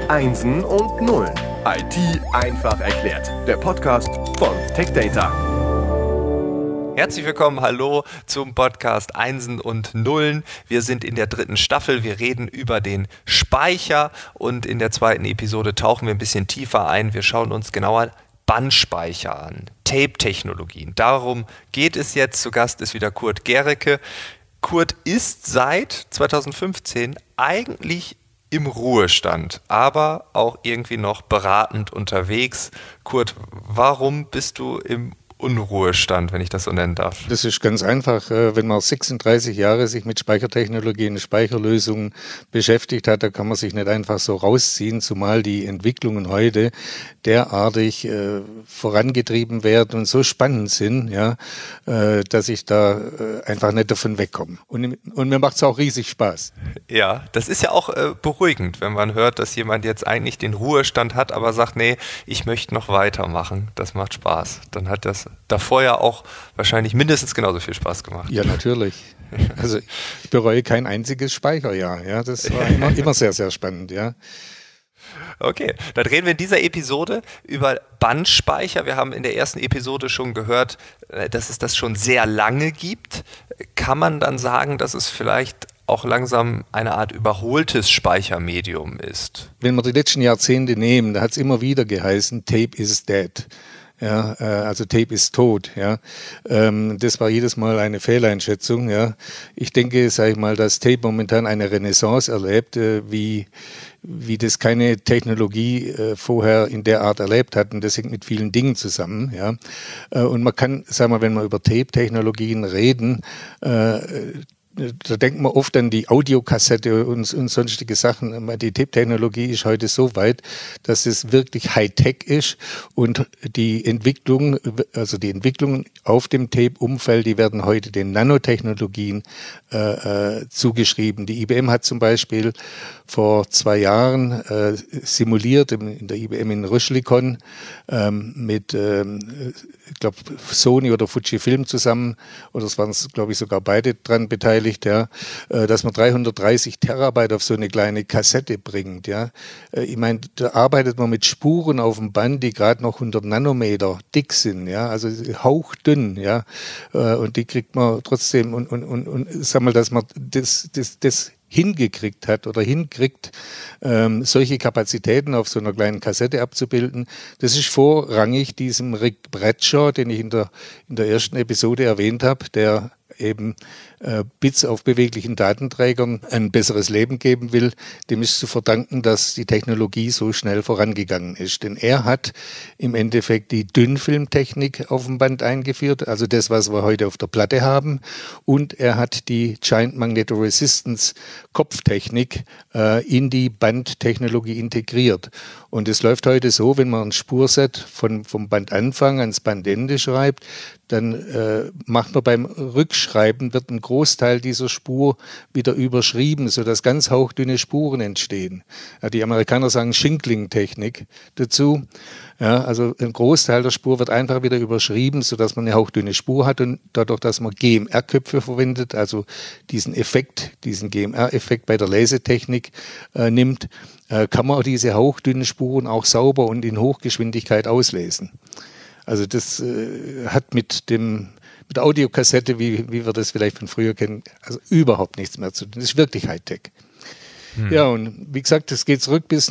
Einsen und Nullen. IT einfach erklärt. Der Podcast von TechData. Herzlich willkommen, hallo zum Podcast Einsen und Nullen. Wir sind in der 3. Staffel, wir reden über den Speicher und in der 2. Episode tauchen wir ein bisschen tiefer ein. Wir schauen uns genauer Bandspeicher an, Tape-Technologien. Darum geht es jetzt. Zu Gast ist wieder Kurt Gericke. Kurt ist seit 2015 eigentlich im Ruhestand, aber auch irgendwie noch beratend unterwegs. Kurt, warum bist du im Unruhestand, wenn ich das so nennen darf? Das ist ganz einfach. Wenn man 36 Jahre sich mit Speichertechnologien, Speicherlösungen beschäftigt hat, da kann man sich nicht einfach so rausziehen, zumal die Entwicklungen heute derartig vorangetrieben werden und so spannend sind, ja, dass ich da einfach nicht davon wegkomme. Und mir macht es auch riesig Spaß. Ja, das ist ja auch beruhigend, wenn man hört, dass jemand jetzt eigentlich den Ruhestand hat, aber sagt, nee, ich möchte noch weitermachen. Das macht Spaß. Dann hat das davor ja auch wahrscheinlich mindestens genauso viel Spaß gemacht. Ja, natürlich. Also ich bereue kein einziges Speicherjahr. Ja, das war immer sehr, sehr spannend. Ja. Okay, dann reden wir in dieser Episode über Bandspeicher. Wir haben in der ersten Episode schon gehört, dass es das schon sehr lange gibt. Kann man dann sagen, dass es vielleicht auch langsam eine Art überholtes Speichermedium ist? Wenn wir die letzten Jahrzehnte nehmen, da hat es immer wieder geheißen, Tape is dead. Ja, also Tape ist tot. Ja, das war jedes Mal eine Fehleinschätzung. Ja, ich denke, sage ich mal, dass Tape momentan eine Renaissance erlebt, wie das keine Technologie vorher in der Art erlebt hat, und das hängt mit vielen Dingen zusammen. Ja, und man kann, sagen wir, wenn wir über Tape-Technologien reden, da denkt man oft an die Audiokassette und sonstige Sachen. Die Tape-Technologie ist heute so weit, dass es wirklich Hightech ist, und die Entwicklungen auf dem Tape-Umfeld, die werden heute den Nanotechnologien zugeschrieben. Die IBM hat zum Beispiel vor 2 Jahren simuliert, in der IBM in Röschlikon, mit, ich glaube, Sony oder Fujifilm zusammen, oder es waren, glaube ich, sogar beide dran beteiligt, ja, dass man 330 Terabyte auf so eine kleine Kassette bringt. Ja. Ich meine, da arbeitet man mit Spuren auf dem Band, die gerade noch 100 Nanometer dick sind, ja, also hauchdünn, ja, und die kriegt man trotzdem, und sag mal, dass man das hingekriegt hat oder hinkriegt, solche Kapazitäten auf so einer kleinen Kassette abzubilden. Das ist vorrangig diesem Rick Bradshaw, den ich in der ersten Episode erwähnt habe, der eben Bits auf beweglichen Datenträgern ein besseres Leben geben will. Dem ist zu verdanken, dass die Technologie so schnell vorangegangen ist. Denn er hat im Endeffekt die Dünnfilmtechnik auf dem Band eingeführt, also das, was wir heute auf der Platte haben. Und er hat die Giant Magnetoresistance Kopftechnik in die Bandtechnologie integriert. Und es läuft heute so, wenn man ein Spurset vom Bandanfang ans Bandende schreibt, dann macht man beim Rückschreiben, wird ein Großteil dieser Spur wieder überschrieben, sodass ganz hauchdünne Spuren entstehen. Ja, die Amerikaner sagen Shinkling-Technik dazu. Ja, also ein Großteil der Spur wird einfach wieder überschrieben, sodass man eine hauchdünne Spur hat, und dadurch, dass man GMR-Köpfe verwendet, also diesen GMR-Effekt bei der Lesetechnik nimmt, kann man diese hauchdünnen Spuren auch sauber und in Hochgeschwindigkeit auslesen. Also das hat mit der Audiokassette, wie wir das vielleicht von früher kennen, also überhaupt nichts mehr zu tun. Das ist wirklich Hightech. Ja, und wie gesagt, das geht zurück bis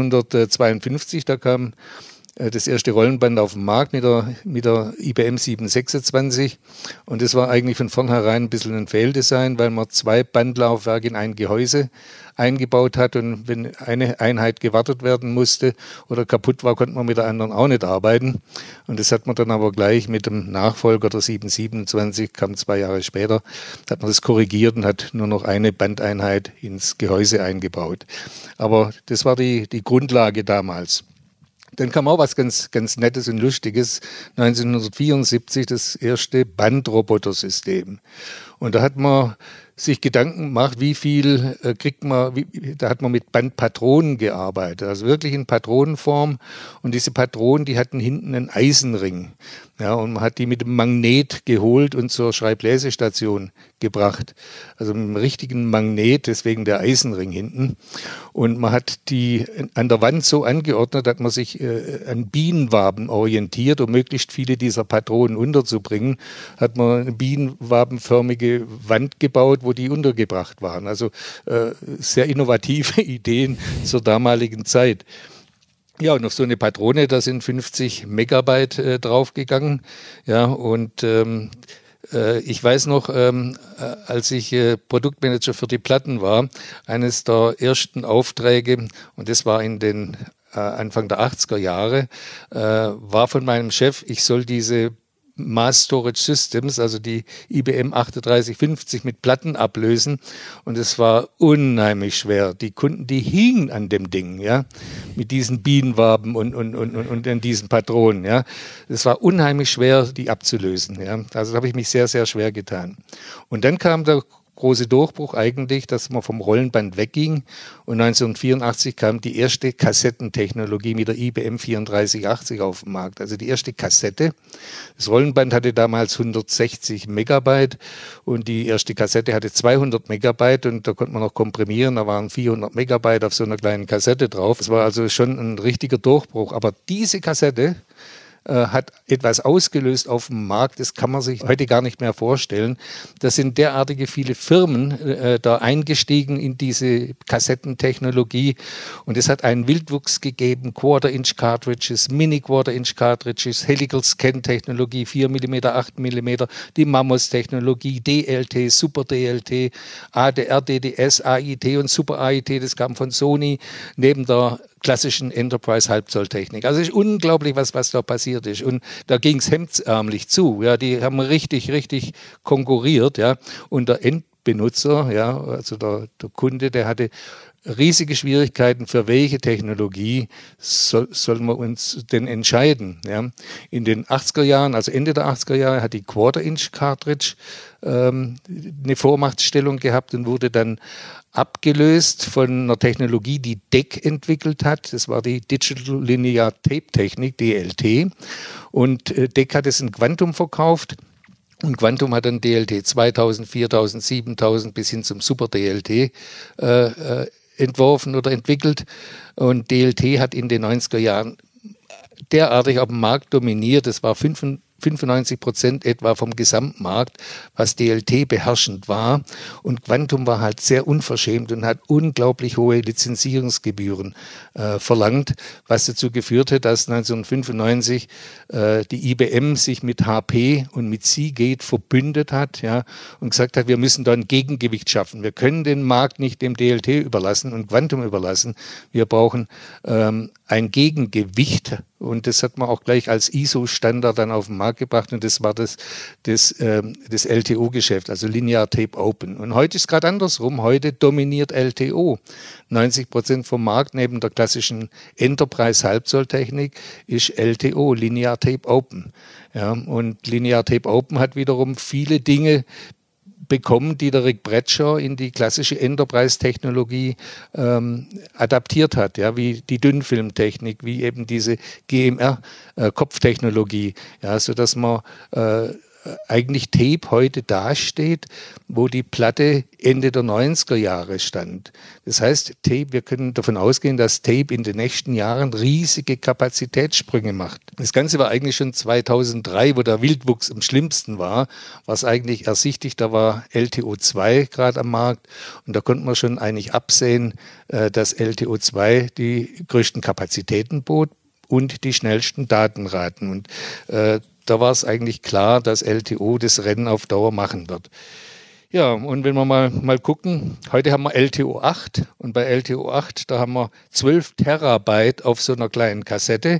1952, da kam das erste Rollenband auf den Markt mit der IBM 726, und das war eigentlich von vornherein ein bisschen ein Fehldesign, weil man 2 Bandlaufwerke in ein Gehäuse eingebaut hat, und wenn eine Einheit gewartet werden musste oder kaputt war, konnte man mit der anderen auch nicht arbeiten. Und das hat man dann aber gleich mit dem Nachfolger der 727, kam 2 Jahre später, hat man das korrigiert und hat nur noch eine Bandeinheit ins Gehäuse eingebaut. Aber das war die Grundlage damals. Dann kam auch was ganz, ganz Nettes und Lustiges. 1974 das erste Bandrobotersystem. Und da hat man sich Gedanken macht, wie viel kriegt man, da hat man mit Bandpatronen gearbeitet, also wirklich in Patronenform. Und diese Patronen, die hatten hinten einen Eisenring. Ja, und man hat die mit dem Magnet geholt und zur Schreiblesestation gebracht. Also mit einem richtigen Magnet, deswegen der Eisenring hinten. Und man hat die an der Wand so angeordnet, dass man sich an Bienenwaben orientiert, um möglichst viele dieser Patronen unterzubringen. Hat man eine bienenwabenförmige Wand gebaut, wo die untergebracht waren. Also sehr innovative Ideen zur damaligen Zeit. Ja, und auf so eine Patrone, da sind 50 Megabyte draufgegangen. Ja, und ich weiß noch, als ich Produktmanager für die Platten war, eines der ersten Aufträge, und das war in den Anfang der 80er Jahre, war von meinem Chef, ich soll diese Mass Storage Systems, also die IBM 3850 mit Platten ablösen, und es war unheimlich schwer. Die Kunden, die hingen an dem Ding, ja, mit diesen Bienenwaben und an diesen Patronen, ja. Es war unheimlich schwer, die abzulösen, ja. Also da habe ich mich sehr, sehr schwer getan. Und dann kam der große Durchbruch eigentlich, dass man vom Rollenband wegging, und 1984 kam die erste Kassettentechnologie mit der IBM 3480 auf den Markt, also die erste Kassette. Das Rollenband hatte damals 160 Megabyte und die erste Kassette hatte 200 Megabyte, und da konnte man noch komprimieren, da waren 400 Megabyte auf so einer kleinen Kassette drauf. Es war also schon ein richtiger Durchbruch, aber diese Kassette hat etwas ausgelöst auf dem Markt, das kann man sich heute gar nicht mehr vorstellen. Da sind derartige viele Firmen da eingestiegen in diese Kassettentechnologie, und es hat einen Wildwuchs gegeben: Quarter-Inch-Cartridges, Mini-Quarter-Inch-Cartridges, Helical-Scan-Technologie, 4 mm, 8 mm, die Mamos-Technologie, DLT, Super-DLT, ADR, DDS, AIT und Super-AIT, das kam von Sony, neben der klassischen Enterprise-Halbzolltechnik. Also es ist unglaublich, was da passiert ist. Und da ging es hemdsärmlich zu. Ja, die haben richtig konkurriert. Ja. Und der Endbenutzer, ja, also der Kunde, der hatte riesige Schwierigkeiten, für welche Technologie sollen wir uns denn entscheiden. Ja. In den 80er Jahren, also Ende der 80er Jahre, hat die Quarter-Inch-Cartridge eine Vormachtstellung gehabt und wurde dann abgelöst von einer Technologie, die DEC entwickelt hat. Das war die Digital Linear Tape Technik, DLT. Und DEC hat es in Quantum verkauft. Und Quantum hat dann DLT 2000, 4000, 7000 bis hin zum Super DLT entworfen oder entwickelt. Und DLT hat in den 90er Jahren derartig auf dem Markt dominiert. Es war 95% etwa vom Gesamtmarkt, was DLT beherrschend war. Und Quantum war halt sehr unverschämt und hat unglaublich hohe Lizenzierungsgebühren verlangt, was dazu geführt hat, dass 1995 die IBM sich mit HP und mit Seagate verbündet hat, ja, und gesagt hat, wir müssen da ein Gegengewicht schaffen. Wir können den Markt nicht dem DLT überlassen und Quantum überlassen. Wir brauchen ein Gegengewicht. Und das hat man auch gleich als ISO-Standard dann auf den Markt gebracht, und das war das LTO-Geschäft, also Linear Tape Open. Und heute ist es gerade andersrum. Heute dominiert LTO. 90% vom Markt neben der klassischen Enterprise-Halbzolltechnik ist LTO, Linear Tape Open. Ja, und Linear Tape Open hat wiederum viele Dinge bekommen, die der Rick Bradshaw in die klassische Enterprise-Technologie adaptiert hat, ja, wie die Dünnfilmtechnik, wie eben diese GMR-Kopftechnologie, ja, sodass man eigentlich Tape heute dasteht, wo die Platte Ende der 90er Jahre stand. Das heißt, Tape, wir können davon ausgehen, dass Tape in den nächsten Jahren riesige Kapazitätssprünge macht. Das Ganze war eigentlich schon 2003, wo der Wildwuchs am schlimmsten war, was eigentlich ersichtlich, da war LTO2 gerade am Markt, und da konnte man schon eigentlich absehen, dass LTO2 die größten Kapazitäten bot und die schnellsten Datenraten. Und da war es eigentlich klar, dass LTO das Rennen auf Dauer machen wird. Ja, und wenn wir mal gucken, heute haben wir LTO 8, und bei LTO 8, da haben wir 12 Terabyte auf so einer kleinen Kassette,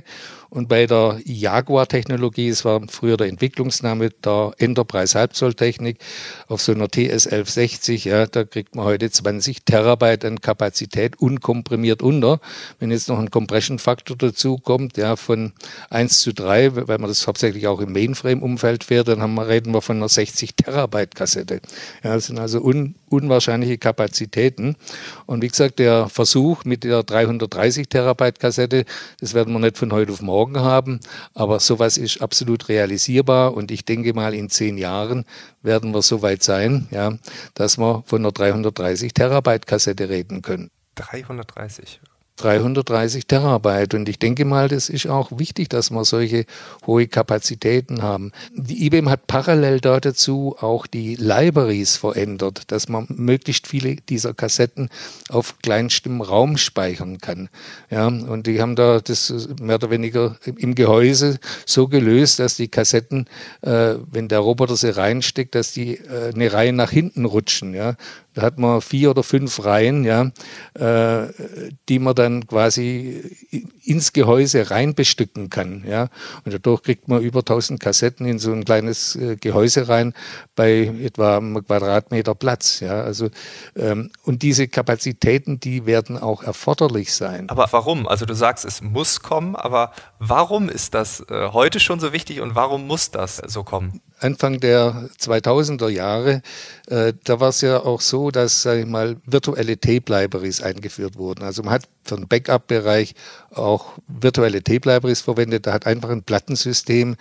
Und bei der Jaguar-Technologie, es war früher der Entwicklungsname der Enterprise Halbzolltechnik, auf so einer TS 1160, ja, da kriegt man heute 20 Terabyte an Kapazität unkomprimiert unter. Wenn jetzt noch ein Compression-Faktor dazu kommt, ja, von 1:3, weil man das hauptsächlich auch im Mainframe-Umfeld fährt, dann reden wir von einer 60 Terabyte Kassette. Ja, das sind also unwahrscheinliche Kapazitäten. Und wie gesagt, der Versuch mit der 330 Terabyte Kassette, das werden wir nicht von heute auf morgen haben, aber sowas ist absolut realisierbar und ich denke mal, in 10 Jahren werden wir so weit sein, ja, dass wir von einer 330 Terabyte Kassette reden können. 330 Terabyte. Und ich denke mal, das ist auch wichtig, dass wir solche hohe Kapazitäten haben. Die IBM hat parallel dazu auch die Libraries verändert, dass man möglichst viele dieser Kassetten auf kleinstem Raum speichern kann. Ja, und die haben da das mehr oder weniger im Gehäuse so gelöst, dass die Kassetten, wenn der Roboter sie reinsteckt, dass die eine Reihe nach hinten rutschen. Ja. Da hat man 4 oder 5 Reihen, ja, die man dann quasi ins Gehäuse rein bestücken kann. Ja. Und dadurch kriegt man über 1000 Kassetten in so ein kleines Gehäuse rein bei etwa einem Quadratmeter Platz. Ja. Also, und diese Kapazitäten, die werden auch erforderlich sein. Aber warum? Also du sagst, es muss kommen, aber warum ist das heute schon so wichtig und warum muss das so kommen? Anfang der 2000er Jahre, da war es ja auch so, dass, sag ich mal, virtuelle Tape-Libraries eingeführt wurden. Also man hat für den Backup-Bereich auch virtuelle Tape-Libraries verwendet. Da hat einfach ein Plattensystem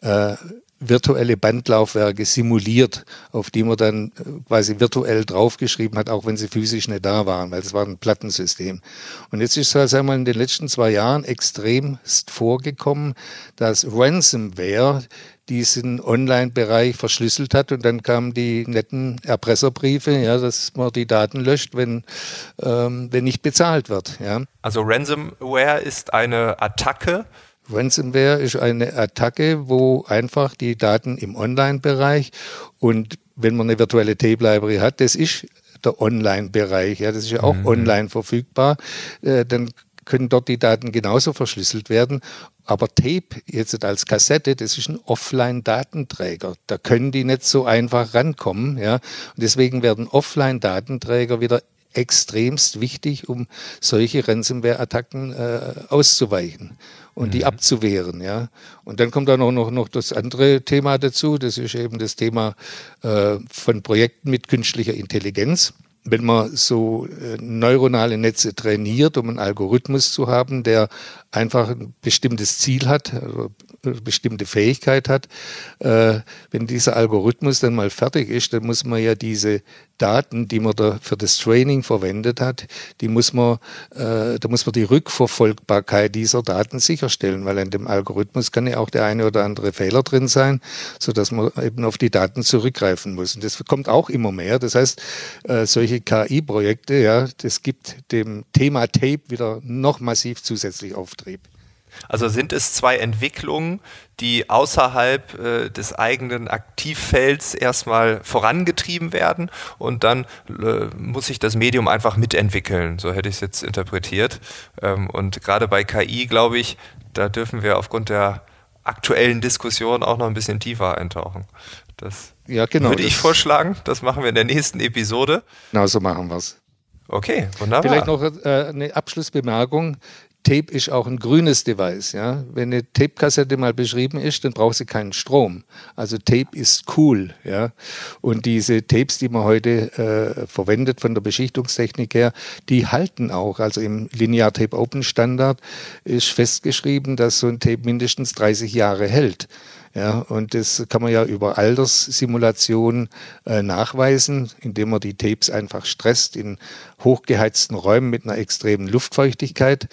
virtuelle Bandlaufwerke simuliert, auf die man dann quasi virtuell draufgeschrieben hat, auch wenn sie physisch nicht da waren, weil es war ein Plattensystem. Und jetzt ist es halt einmal in den letzten 2 Jahren extremst vorgekommen, dass Ransomware diesen Online-Bereich verschlüsselt hat und dann kamen die netten Erpresserbriefe, ja, dass man die Daten löscht, wenn nicht bezahlt wird. Ja. Also Ransomware ist eine Attacke. Ransomware ist eine Attacke, wo einfach die Daten im Online-Bereich und wenn man eine virtuelle Tape-Library hat, das ist der Online-Bereich, ja, das ist ja auch online verfügbar, dann können dort die Daten genauso verschlüsselt werden. Aber Tape jetzt als Kassette, das ist ein Offline-Datenträger. Da können die nicht so einfach rankommen. Ja? Und deswegen werden Offline-Datenträger wieder extremst wichtig, um solche Ransomware-Attacken auszuweichen und die abzuwehren. Ja? Und dann kommt da noch das andere Thema dazu. Das ist eben das Thema von Projekten mit künstlicher Intelligenz. Wenn man so neuronale Netze trainiert, um einen Algorithmus zu haben, der einfach ein bestimmtes Ziel hat, eine bestimmte Fähigkeit hat, wenn dieser Algorithmus dann mal fertig ist, dann muss man ja diese Daten, die man da für das Training verwendet hat, da muss man die Rückverfolgbarkeit dieser Daten sicherstellen, weil in dem Algorithmus kann ja auch der eine oder andere Fehler drin sein, sodass man eben auf die Daten zurückgreifen muss. Und das kommt auch immer mehr. Das heißt, solche KI-Projekte, ja, das gibt dem Thema Tape wieder noch massiv zusätzlich Auftrieb. Also sind es 2 Entwicklungen, die außerhalb des eigenen Aktivfelds erstmal vorangetrieben werden und dann muss sich das Medium einfach mitentwickeln, so hätte ich es jetzt interpretiert. Und gerade bei KI, glaube ich, da dürfen wir aufgrund der aktuellen Diskussion auch noch ein bisschen tiefer eintauchen. Das würde ich vorschlagen, das machen wir in der nächsten Episode. Genau, so machen wir es. Okay, wunderbar. Vielleicht noch eine Abschlussbemerkung. Tape ist auch ein grünes Device. Ja? Wenn eine Tape-Kassette mal beschrieben ist, dann braucht sie keinen Strom. Also Tape ist cool. Ja? Und diese Tapes, die man heute verwendet von der Beschichtungstechnik her, die halten auch. Also im Linear Tape Open Standard ist festgeschrieben, dass so ein Tape mindestens 30 Jahre hält. Ja, und das kann man ja über Alterssimulationen nachweisen, indem man die Tapes einfach stresst in hochgeheizten Räumen mit einer extremen Luftfeuchtigkeit.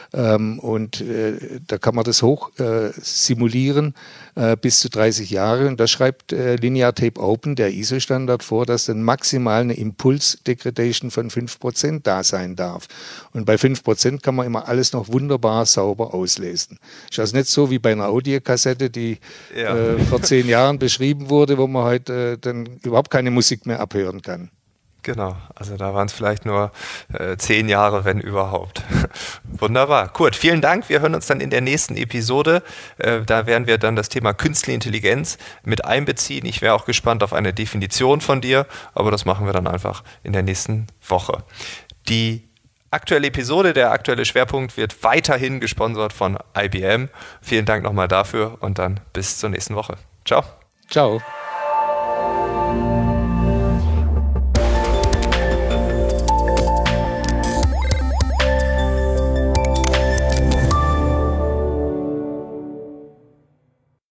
Da kann man das hoch simulieren bis zu 30 Jahre. Und da schreibt Linear Tape Open, der ISO-Standard, vor, dass dann maximal eine Impuls-Degradation von 5% da sein darf. Und bei 5% kann man immer alles noch wunderbar sauber auslesen. Ist also nicht so wie bei einer Audiokassette, die vor 10 Jahren beschrieben wurde, wo man heute dann überhaupt keine Musik mehr abhören kann. Genau, also da waren es vielleicht nur 10 Jahre, wenn überhaupt. Wunderbar. Kurt, vielen Dank. Wir hören uns dann in der nächsten Episode. Da werden wir dann das Thema Künstliche Intelligenz mit einbeziehen. Ich wäre auch gespannt auf eine Definition von dir, aber das machen wir dann einfach in der nächsten Woche. Die aktuelle Episode, der aktuelle Schwerpunkt wird weiterhin gesponsert von IBM. Vielen Dank nochmal dafür und dann bis zur nächsten Woche. Ciao. Ciao.